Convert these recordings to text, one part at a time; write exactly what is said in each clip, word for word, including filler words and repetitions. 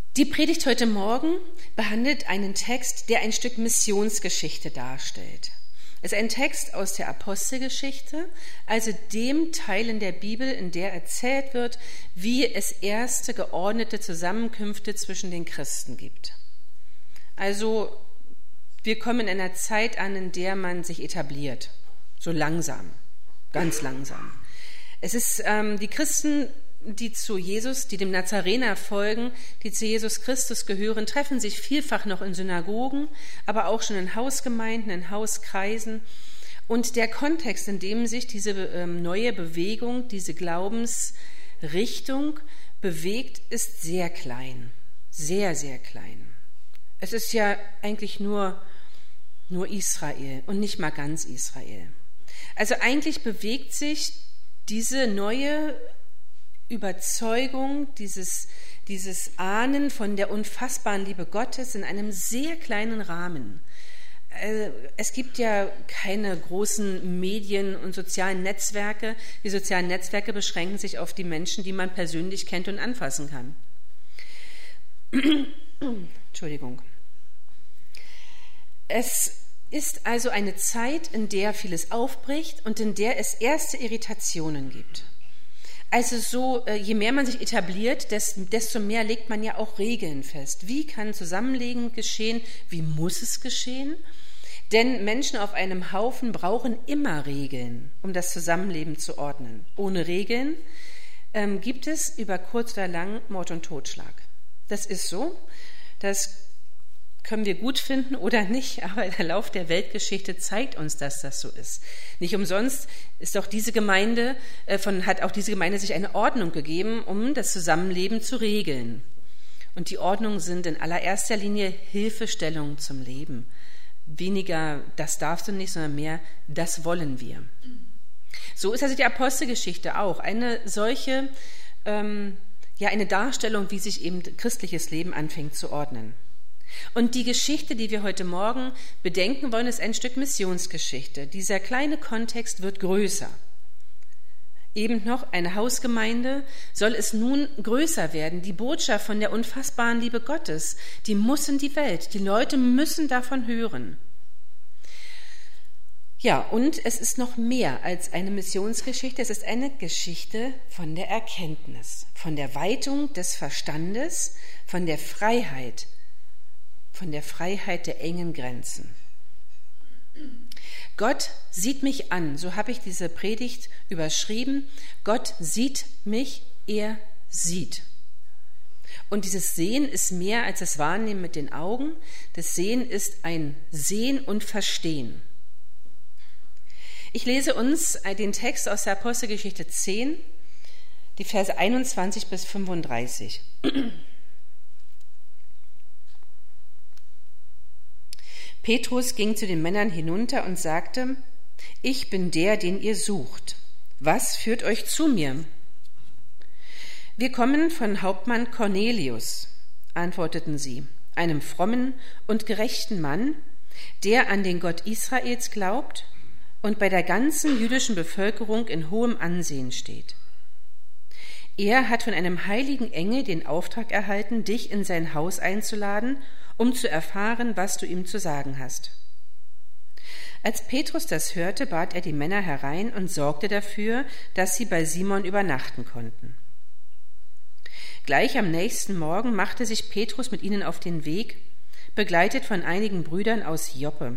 Die Predigt heute Morgen behandelt einen Text, der ein Stück Missionsgeschichte darstellt. Es ist ein Text aus der Apostelgeschichte, also dem Teil in der Bibel, in der erzählt wird, wie es erste geordnete Zusammenkünfte zwischen den Christen gibt. Also wir kommen in einer Zeit an, in der man sich etabliert, so langsam, ganz langsam. Es ist ähm, die Christen, die zu Jesus, die dem Nazarener folgen, die zu Jesus Christus gehören, treffen sich vielfach noch in Synagogen, aber auch schon in Hausgemeinden, in Hauskreisen. Und der Kontext, in dem sich diese ähm, neue Bewegung, diese Glaubensrichtung bewegt, ist sehr klein, sehr, sehr klein. Es ist ja eigentlich nur, nur Israel und nicht mal ganz Israel. Also eigentlich bewegt sich diese neue Überzeugung, dieses, dieses Ahnen von der unfassbaren Liebe Gottes in einem sehr kleinen Rahmen. Es gibt ja keine großen Medien und sozialen Netzwerke. Die sozialen Netzwerke beschränken sich auf die Menschen, die man persönlich kennt und anfassen kann. Entschuldigung. Es ist also eine Zeit, in der vieles aufbricht und in der es erste Irritationen gibt. Also so, je mehr man sich etabliert, desto mehr legt man ja auch Regeln fest. Wie kann Zusammenleben geschehen? Wie muss es geschehen? Denn Menschen auf einem Haufen brauchen immer Regeln, um das Zusammenleben zu ordnen. Ohne Regeln ähm, gibt es über kurz oder lang Mord und Totschlag. Das ist so. Das können wir gut finden oder nicht, aber der Lauf der Weltgeschichte zeigt uns, dass das so ist. Nicht umsonst ist auch diese Gemeinde, äh, von, hat auch diese Gemeinde sich eine Ordnung gegeben, um das Zusammenleben zu regeln. Und die Ordnungen sind in allererster Linie Hilfestellungen zum Leben. Weniger, das darfst du nicht, sondern mehr, das wollen wir. So ist also die Apostelgeschichte auch eine solche, ähm, ja, eine Darstellung, wie sich eben christliches Leben anfängt zu ordnen. Und die Geschichte, die wir heute Morgen bedenken wollen, ist ein Stück Missionsgeschichte. Dieser kleine Kontext wird größer. Eben noch eine Hausgemeinde, soll es nun größer werden. Die Botschaft von der unfassbaren Liebe Gottes, die muss in die Welt. Die Leute müssen davon hören. Ja, und es ist noch mehr als eine Missionsgeschichte. Es ist eine Geschichte von der Erkenntnis, von der Weitung des Verstandes, von der Freiheit, von der Freiheit der engen Grenzen. Gott sieht mich an, so habe ich diese Predigt überschrieben. Gott sieht mich, er sieht. Und dieses Sehen ist mehr als das Wahrnehmen mit den Augen. Das Sehen ist ein Sehen und Verstehen. Ich lese uns den Text aus der Apostelgeschichte zehn, die Verse einundzwanzig bis fünfunddreißig. Petrus ging zu den Männern hinunter und sagte: Ich bin der, den ihr sucht. Was führt euch zu mir? Wir kommen von Hauptmann Cornelius, antworteten sie, einem frommen und gerechten Mann, der an den Gott Israels glaubt und bei der ganzen jüdischen Bevölkerung in hohem Ansehen steht. Er hat von einem heiligen Engel den Auftrag erhalten, dich in sein Haus einzuladen, um zu erfahren, was du ihm zu sagen hast. Als Petrus das hörte, bat er die Männer herein und sorgte dafür, dass sie bei Simon übernachten konnten. Gleich am nächsten Morgen machte sich Petrus mit ihnen auf den Weg, begleitet von einigen Brüdern aus Joppe.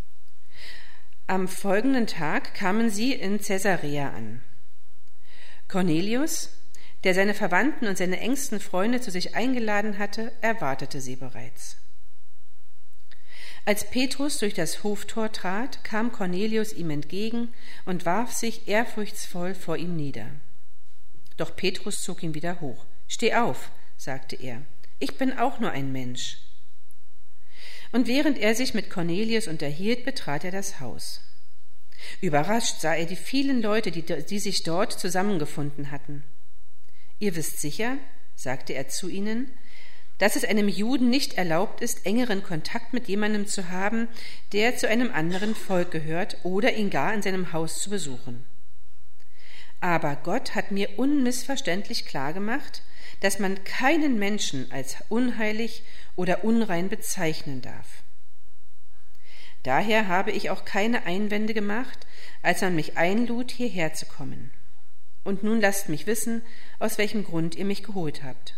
Am folgenden Tag kamen sie in Caesarea an. Cornelius, der seine Verwandten und seine engsten Freunde zu sich eingeladen hatte, erwartete sie bereits. Als Petrus durch das Hoftor trat, kam Cornelius ihm entgegen und warf sich ehrfurchtsvoll vor ihm nieder. Doch Petrus zog ihn wieder hoch. »Steh auf«, sagte er, »ich bin auch nur ein Mensch.« Und während er sich mit Cornelius unterhielt, betrat er das Haus. Überrascht sah er die vielen Leute, die, die sich dort zusammengefunden hatten. »Ihr wisst sicher«, sagte er zu ihnen, dass es einem Juden nicht erlaubt ist, engeren Kontakt mit jemandem zu haben, der zu einem anderen Volk gehört oder ihn gar in seinem Haus zu besuchen. Aber Gott hat mir unmissverständlich klargemacht, dass man keinen Menschen als unheilig oder unrein bezeichnen darf. Daher habe ich auch keine Einwände gemacht, als man mich einlud, hierher zu kommen. Und nun lasst mich wissen, aus welchem Grund ihr mich geholt habt.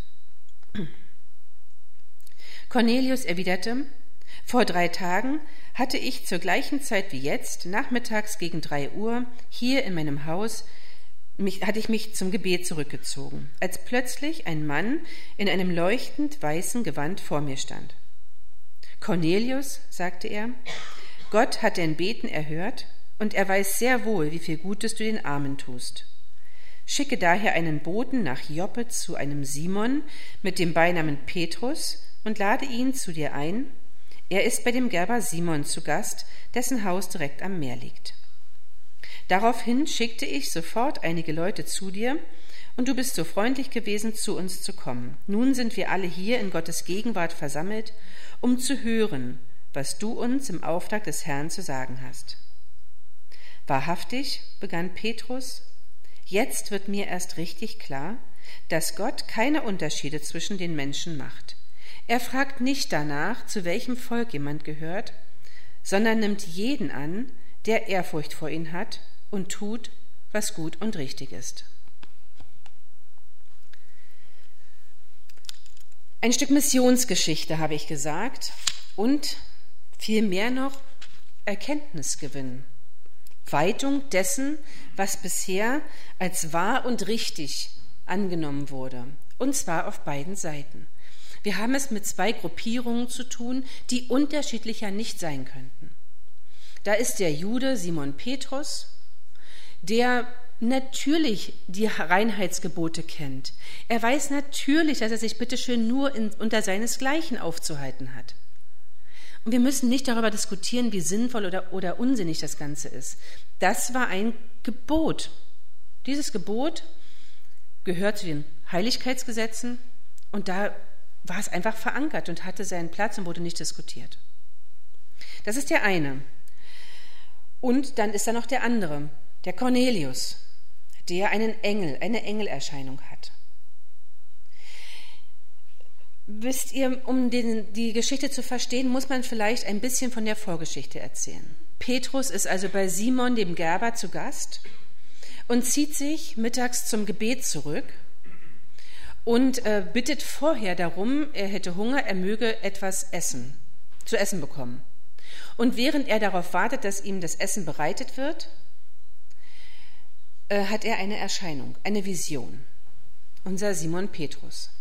Cornelius erwiderte: Vor drei Tagen hatte ich zur gleichen Zeit wie jetzt, nachmittags gegen drei Uhr, hier in meinem Haus, mich, hatte ich mich zum Gebet zurückgezogen, als plötzlich ein Mann in einem leuchtend weißen Gewand vor mir stand. Cornelius, sagte er, Gott hat dein Beten erhört und er weiß sehr wohl, wie viel Gutes du den Armen tust. Schicke daher einen Boten nach Joppe zu einem Simon mit dem Beinamen Petrus und lade ihn zu dir ein. Er ist bei dem Gerber Simon zu Gast, dessen Haus direkt am Meer liegt. Daraufhin schickte ich sofort einige Leute zu dir, und du bist so freundlich gewesen, zu uns zu kommen. Nun sind wir alle hier in Gottes Gegenwart versammelt, um zu hören, was du uns im Auftrag des Herrn zu sagen hast. Wahrhaftig, begann Petrus, jetzt wird mir erst richtig klar, dass Gott keine Unterschiede zwischen den Menschen macht. Er fragt nicht danach, zu welchem Volk jemand gehört, sondern nimmt jeden an, der Ehrfurcht vor ihm hat und tut, was gut und richtig ist. Ein Stück Missionsgeschichte, habe ich gesagt, und viel mehr noch Erkenntnisgewinn, Weitung dessen, was bisher als wahr und richtig angenommen wurde, und zwar auf beiden Seiten. Wir haben es mit zwei Gruppierungen zu tun, die unterschiedlicher nicht sein könnten. Da ist der Jude Simon Petrus, der natürlich die Reinheitsgebote kennt. Er weiß natürlich, dass er sich bitteschön nur in, unter seinesgleichen aufzuhalten hat. Und wir müssen nicht darüber diskutieren, wie sinnvoll oder, oder unsinnig das Ganze ist. Das war ein Gebot. Dieses Gebot gehört zu den Heiligkeitsgesetzen und da war es einfach verankert und hatte seinen Platz und wurde nicht diskutiert. Das ist der eine. Und dann ist da noch der andere, der Cornelius, der einen Engel, eine Engelerscheinung hat. Wisst ihr, um den, die Geschichte zu verstehen, muss man vielleicht ein bisschen von der Vorgeschichte erzählen. Petrus ist also bei Simon, dem Gerber, zu Gast und zieht sich mittags zum Gebet zurück und äh, bittet vorher darum, er hätte Hunger, er möge etwas essen, zu essen bekommen. Und während er darauf wartet, dass ihm das Essen bereitet wird, äh, hat er eine Erscheinung, eine Vision. Unser Simon Petrus.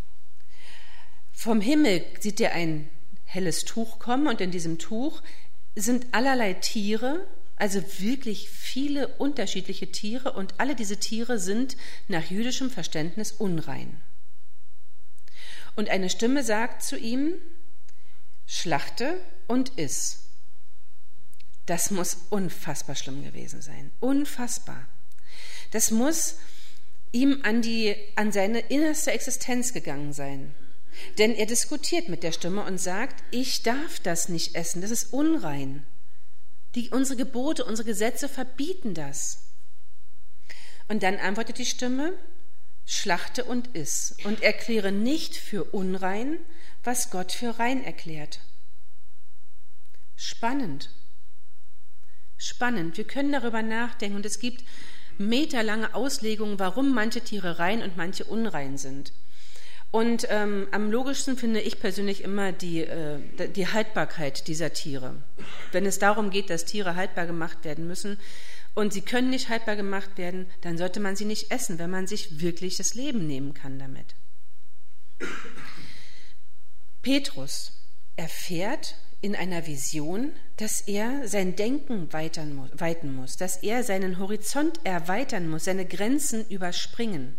Vom Himmel sieht er ein helles Tuch kommen und in diesem Tuch sind allerlei Tiere, also wirklich viele unterschiedliche Tiere, und alle diese Tiere sind nach jüdischem Verständnis unrein. Und eine Stimme sagt zu ihm: Schlachte und iss. Das muss unfassbar schlimm gewesen sein. Unfassbar. Das muss ihm an, die, an seine innerste Existenz gegangen sein. Denn er diskutiert mit der Stimme und sagt: Ich darf das nicht essen, das ist unrein. Die, unsere Gebote, unsere Gesetze verbieten das. Und dann antwortet die Stimme: Schlachte und iss und erkläre nicht für unrein, was Gott für rein erklärt. Spannend. Spannend. Wir können darüber nachdenken und es gibt meterlange Auslegungen, warum manche Tiere rein und manche unrein sind. Und ähm, am logischsten finde ich persönlich immer die, äh, die Haltbarkeit dieser Tiere. Wenn es darum geht, dass Tiere haltbar gemacht werden müssen und sie können nicht haltbar gemacht werden, dann sollte man sie nicht essen, wenn man sich wirklich das Leben nehmen kann damit. Petrus erfährt in einer Vision, dass er sein Denken weiten muss, dass er seinen Horizont erweitern muss, seine Grenzen überspringen.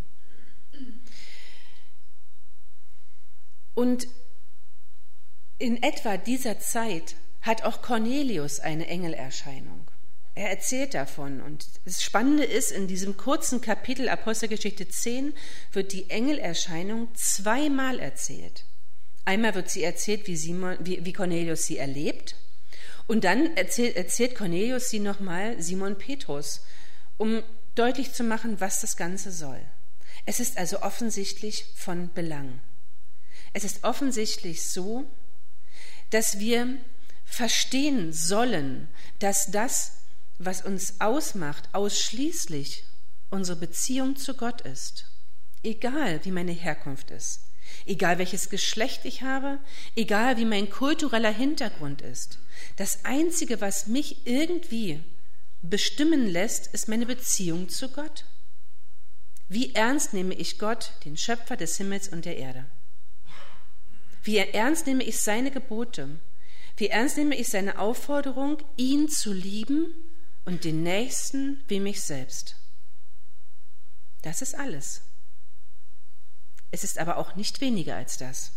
Und in etwa dieser Zeit hat auch Cornelius eine Engelerscheinung. Er erzählt davon. Und das Spannende ist, in diesem kurzen Kapitel Apostelgeschichte zehn wird die Engelerscheinung zweimal erzählt. Einmal wird sie erzählt, wie, Simon, wie, wie Cornelius sie erlebt. Und dann erzählt, erzählt Cornelius sie nochmal Simon Petrus, um deutlich zu machen, was das Ganze soll. Es ist also offensichtlich von Belang. Es ist offensichtlich so, dass wir verstehen sollen, dass das, was uns ausmacht, ausschließlich unsere Beziehung zu Gott ist. Egal, wie meine Herkunft ist, egal welches Geschlecht ich habe, egal wie mein kultureller Hintergrund ist. Das Einzige, was mich irgendwie bestimmen lässt, ist meine Beziehung zu Gott. Wie ernst nehme ich Gott, den Schöpfer des Himmels und der Erde? Wie ernst nehme ich seine Gebote? Wie ernst nehme ich seine Aufforderung, ihn zu lieben und den Nächsten wie mich selbst? Das ist alles. Es ist aber auch nicht weniger als das.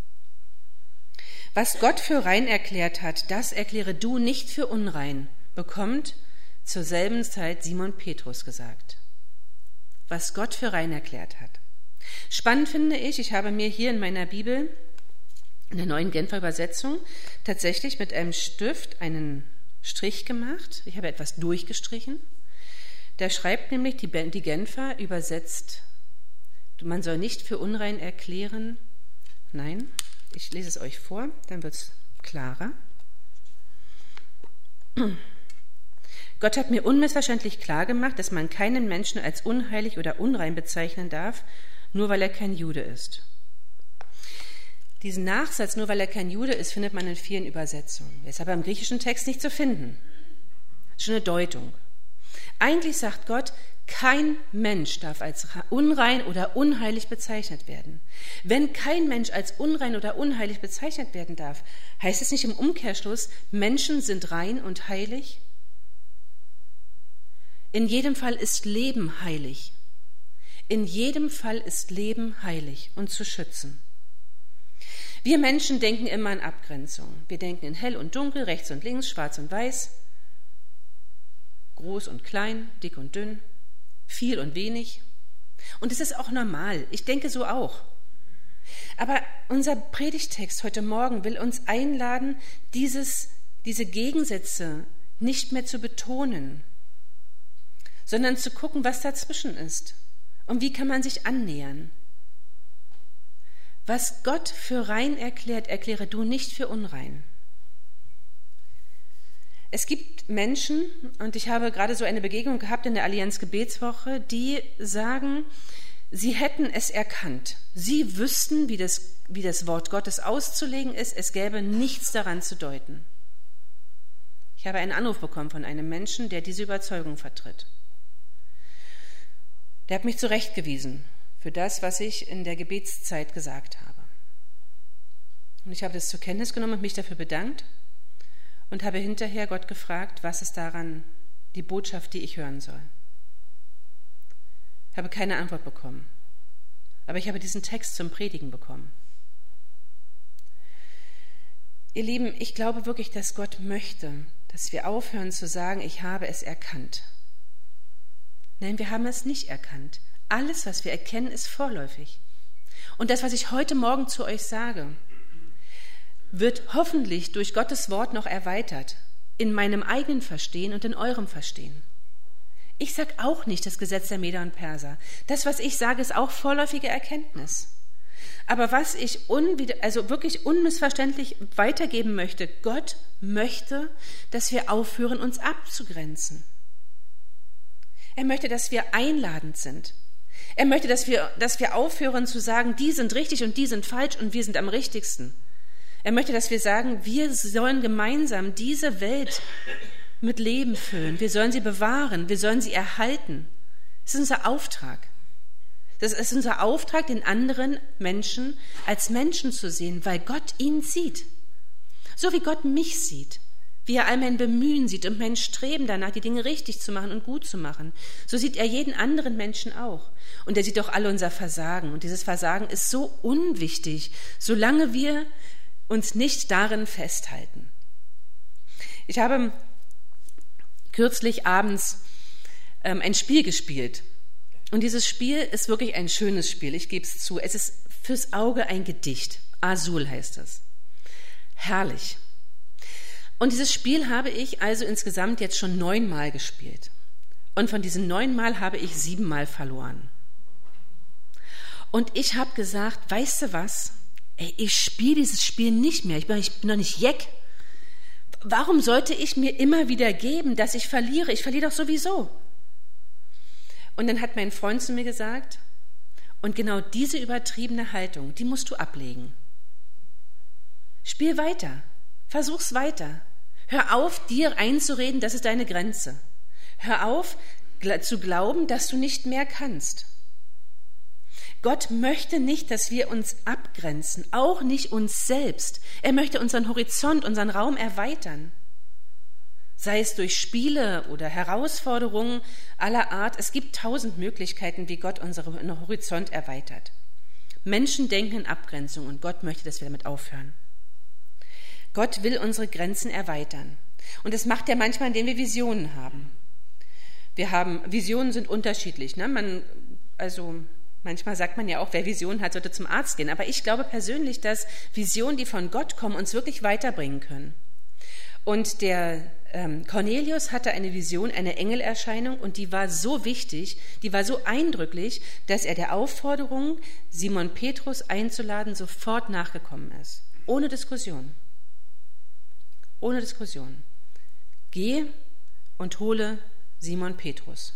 Was Gott für rein erklärt hat, das erkläre du nicht für unrein, bekommt zur selben Zeit Simon Petrus gesagt. Was Gott für rein erklärt hat. Spannend finde ich, ich habe mir hier in meiner Bibel, in der neuen Genfer Übersetzung, tatsächlich mit einem Stift einen Strich gemacht. Ich habe etwas durchgestrichen. Da schreibt nämlich die, die Genfer übersetzt, man soll nicht für unrein erklären. Nein, ich lese es euch vor, dann wird es klarer. Gott hat mir unmissverständlich klar gemacht, dass man keinen Menschen als unheilig oder unrein bezeichnen darf, nur weil er kein Jude ist. Diesen Nachsatz, nur weil er kein Jude ist, findet man in vielen Übersetzungen. Er ist aber im griechischen Text nicht zu finden. Schon eine Deutung. Eigentlich sagt Gott, kein Mensch darf als unrein oder unheilig bezeichnet werden. Wenn kein Mensch als unrein oder unheilig bezeichnet werden darf, heißt es nicht im Umkehrschluss, Menschen sind rein und heilig? In jedem Fall ist Leben heilig. In jedem Fall ist Leben heilig und zu schützen. Wir Menschen denken immer in Abgrenzung. Wir denken in hell und dunkel, rechts und links, schwarz und weiß, groß und klein, dick und dünn, viel und wenig. Und es ist auch normal. Ich denke so auch. Aber unser Predigtext heute Morgen will uns einladen, dieses, diese Gegensätze nicht mehr zu betonen, sondern zu gucken, was dazwischen ist und wie kann man sich annähern. Was Gott für rein erklärt, erkläre du nicht für unrein. Es gibt Menschen, und ich habe gerade so eine Begegnung gehabt in der Allianz Gebetswoche, die sagen, sie hätten es erkannt. Sie wüssten, wie das, wie das Wort Gottes auszulegen ist. Es gäbe nichts daran zu deuten. Ich habe einen Anruf bekommen von einem Menschen, der diese Überzeugung vertritt. Der hat mich zurechtgewiesen für das, was ich in der Gebetszeit gesagt habe. Und ich habe das zur Kenntnis genommen und mich dafür bedankt. Und habe hinterher Gott gefragt, was ist daran die Botschaft, die ich hören soll. Ich habe keine Antwort bekommen, aber ich habe diesen Text zum Predigen bekommen. Ihr Lieben, ich glaube wirklich, dass Gott möchte, dass wir aufhören zu sagen, ich habe es erkannt. Nein, wir haben es nicht erkannt. Alles, was wir erkennen, ist vorläufig. Und das, was ich heute Morgen zu euch sage, wird hoffentlich durch Gottes Wort noch erweitert, in meinem eigenen Verstehen und in eurem Verstehen. Ich sage auch nicht das Gesetz der Meder und Perser. Das, was ich sage, ist auch vorläufige Erkenntnis. Aber was ich unwider, also wirklich unmissverständlich weitergeben möchte, Gott möchte, dass wir aufhören, uns abzugrenzen. Er möchte, dass wir einladend sind. Er möchte, dass wir, dass wir aufhören zu sagen, die sind richtig und die sind falsch und wir sind am richtigsten. Er möchte, dass wir sagen, wir sollen gemeinsam diese Welt mit Leben füllen. Wir sollen sie bewahren, wir sollen sie erhalten. Das ist unser Auftrag. Das ist unser Auftrag, den anderen Menschen als Menschen zu sehen, weil Gott ihn sieht. So wie Gott mich sieht, wie er all mein Bemühen sieht und mein Streben danach, die Dinge richtig zu machen und gut zu machen. So sieht er jeden anderen Menschen auch. Und er sieht auch alle unser Versagen. Und dieses Versagen ist so unwichtig, solange wir uns nicht darin festhalten. Ich habe kürzlich abends ähm, ein Spiel gespielt. Und dieses Spiel ist wirklich ein schönes Spiel, ich gebe es zu. Es ist fürs Auge ein Gedicht. Azul heißt es. Herrlich. Und dieses Spiel habe ich also insgesamt jetzt schon neunmal gespielt. Und von diesen neunmal habe ich siebenmal verloren. Und ich habe gesagt, weißt du was? Ey, ich spiele dieses Spiel nicht mehr. Ich bin, ich bin doch nicht Jeck. Warum sollte ich mir immer wieder geben, dass ich verliere? Ich verliere doch sowieso. Und dann hat mein Freund zu mir gesagt, und genau diese übertriebene Haltung, die musst du ablegen. Spiel weiter. Versuch's weiter. Hör auf, dir einzureden, das ist deine Grenze. Hör auf, zu glauben, dass du nicht mehr kannst. Gott möchte nicht, dass wir uns abgrenzen, auch nicht uns selbst. Er möchte unseren Horizont, unseren Raum erweitern. Sei es durch Spiele oder Herausforderungen aller Art. Es gibt tausend Möglichkeiten, wie Gott unseren Horizont erweitert. Menschen denken in Abgrenzung und Gott möchte, dass wir damit aufhören. Gott will unsere Grenzen erweitern. Und das macht er manchmal, indem wir Visionen haben. Wir haben, Visionen sind unterschiedlich. Ne? Man, also manchmal sagt man ja auch, wer Visionen hat, sollte zum Arzt gehen. Aber ich glaube persönlich, dass Visionen, die von Gott kommen, uns wirklich weiterbringen können. Und der ähm, Cornelius hatte eine Vision, eine Engelerscheinung, und die war so wichtig, die war so eindrücklich, dass er der Aufforderung, Simon Petrus einzuladen, sofort nachgekommen ist. Ohne Diskussion. Ohne Diskussion. Geh und hole Simon Petrus.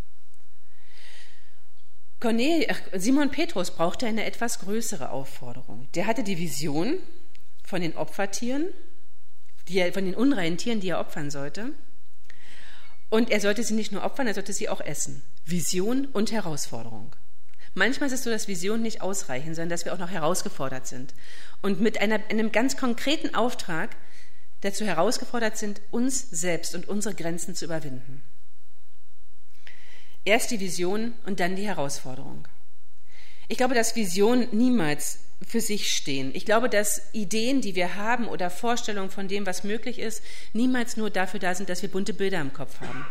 Cornel, ach, Simon Petrus brauchte eine etwas größere Aufforderung. Der hatte die Vision von den Opfertieren, die er, von den unreinen Tieren, die er opfern sollte. Und er sollte sie nicht nur opfern, er sollte sie auch essen. Vision und Herausforderung. Manchmal ist es so, dass Visionen nicht ausreichen, sondern dass wir auch noch herausgefordert sind. Und mit einer, einem ganz konkreten Auftrag dazu herausgefordert sind, uns selbst und unsere Grenzen zu überwinden. Erst die Vision und dann die Herausforderung. Ich glaube, dass Visionen niemals für sich stehen. Ich glaube, dass Ideen, die wir haben oder Vorstellungen von dem, was möglich ist, niemals nur dafür da sind, dass wir bunte Bilder im Kopf haben.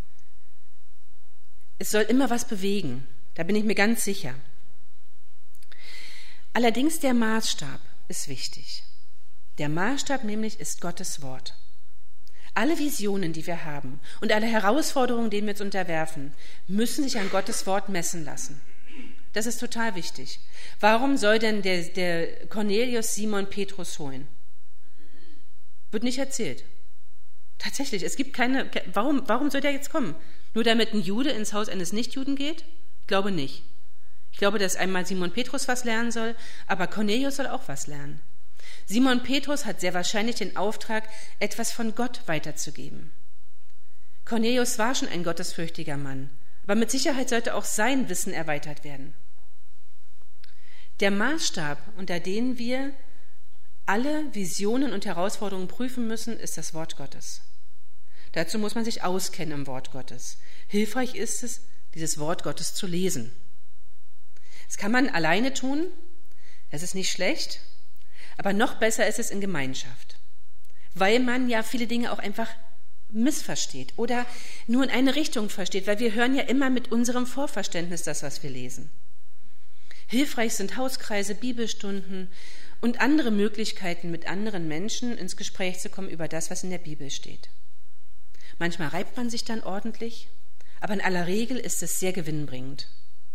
Es soll immer was bewegen, da bin ich mir ganz sicher. Allerdings der Maßstab ist wichtig. Der Maßstab nämlich ist Gottes Wort. Alle Visionen, die wir haben und alle Herausforderungen, denen wir uns unterwerfen, müssen sich an Gottes Wort messen lassen. Das ist total wichtig. Warum soll denn der, der Cornelius Simon Petrus holen? Wird nicht erzählt. Tatsächlich, es gibt keine, warum, warum soll der jetzt kommen? Nur damit ein Jude ins Haus eines Nichtjuden geht? Ich glaube nicht. Ich glaube, dass einmal Simon Petrus was lernen soll, aber Cornelius soll auch was lernen. Simon Petrus hat sehr wahrscheinlich den Auftrag, etwas von Gott weiterzugeben. Cornelius war schon ein gottesfürchtiger Mann, aber mit Sicherheit sollte auch sein Wissen erweitert werden. Der Maßstab, unter dem wir alle Visionen und Herausforderungen prüfen müssen, ist das Wort Gottes. Dazu muss man sich auskennen im Wort Gottes. Hilfreich ist es, dieses Wort Gottes zu lesen. Das kann man alleine tun, das ist nicht schlecht, aber noch besser ist es in Gemeinschaft, weil man ja viele Dinge auch einfach missversteht oder nur in eine Richtung versteht, weil wir hören ja immer mit unserem Vorverständnis das, was wir lesen. Hilfreich sind Hauskreise, Bibelstunden und andere Möglichkeiten, mit anderen Menschen ins Gespräch zu kommen über das, was in der Bibel steht. Manchmal reibt man sich dann ordentlich, aber in aller Regel ist es sehr gewinnbringend.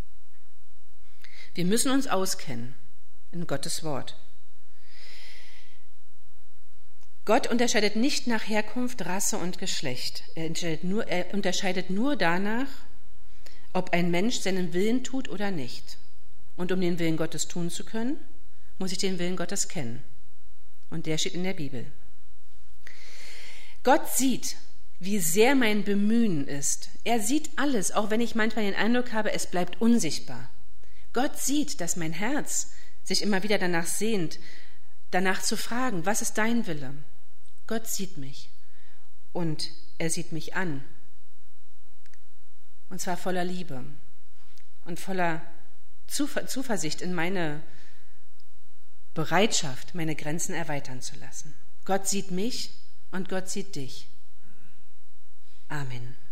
Wir müssen uns auskennen in Gottes Wort. Gott unterscheidet nicht nach Herkunft, Rasse und Geschlecht. Er unterscheidet nur, er unterscheidet nur danach, ob ein Mensch seinen Willen tut oder nicht. Und um den Willen Gottes tun zu können, muss ich den Willen Gottes kennen. Und der steht in der Bibel. Gott sieht, wie sehr mein Bemühen ist. Er sieht alles, auch wenn ich manchmal den Eindruck habe, es bleibt unsichtbar. Gott sieht, dass mein Herz sich immer wieder danach sehnt, danach zu fragen, was ist dein Wille? Gott sieht mich und er sieht mich an. Und zwar voller Liebe und voller Zuversicht in meine Bereitschaft, meine Grenzen erweitern zu lassen. Gott sieht mich und Gott sieht dich. Amen.